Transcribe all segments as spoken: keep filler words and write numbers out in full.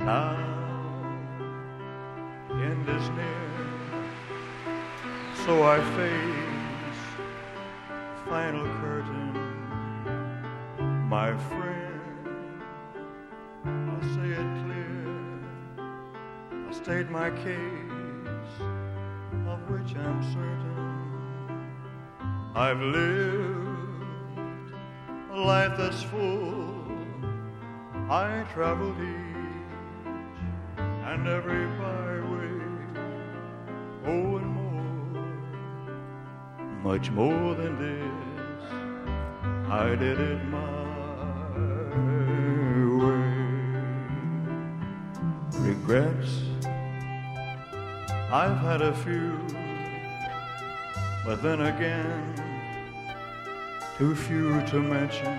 Now, end is near, so I face final curtain. My friend, I'll say it clear, I'll state my case, of which I'm certain. I've lived a life that's full. I traveled each and every byway, oh, and more, much more than this, I did it my way. Regrets, I've had a few, but then again, too few to mention.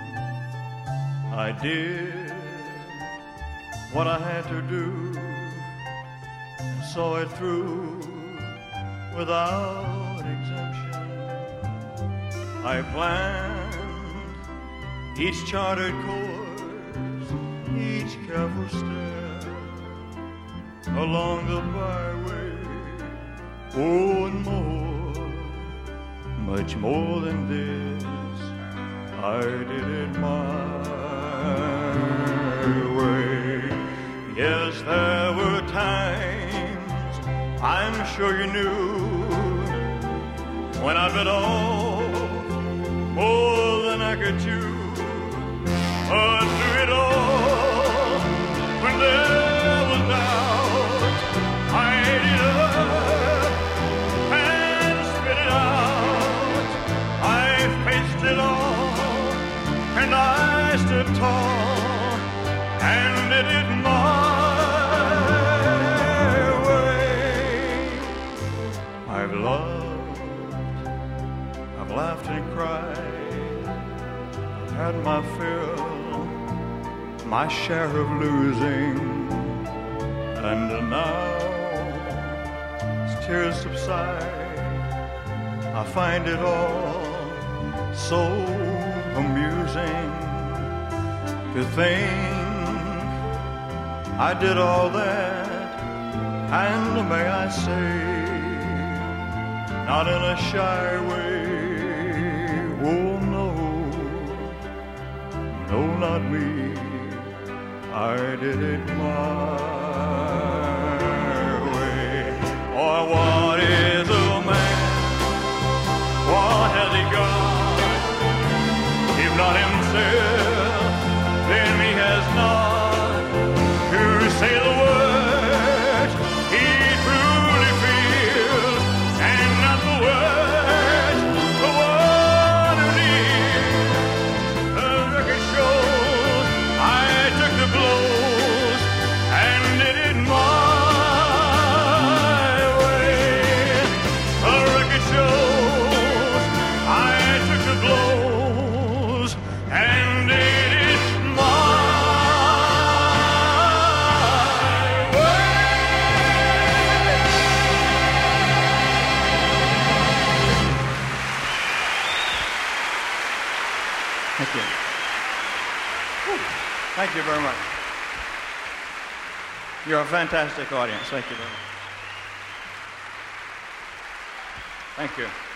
I did what I had to do and saw it through without exemption. I planned each charted course, each careful step along the byway, oh, and more, much more than this, I did it my way. Yes, there were times, I'm sure you knew, when I bit off more than I could chew. But through it all, when there was doubt, I ate it up and spit it out. I faced it all, and I stood tall and did it my way. I've loved, I've laughed and cried, I've had my fill, my share of losing, and now as tears subside, I find it all so amusing to think I did all that, and may I say, not in a shy way. Oh no, no, not me, I did it my way. Or what is a man? What has he got? If not himself, then he has not to say the words he truly feels, and not the words the one who needs. The record shows I took the blows and did it my way. The record shows I took the blows and did it my way. Thank you. Whew. Thank you very much. You're a fantastic audience. Thank you very much. Thank you.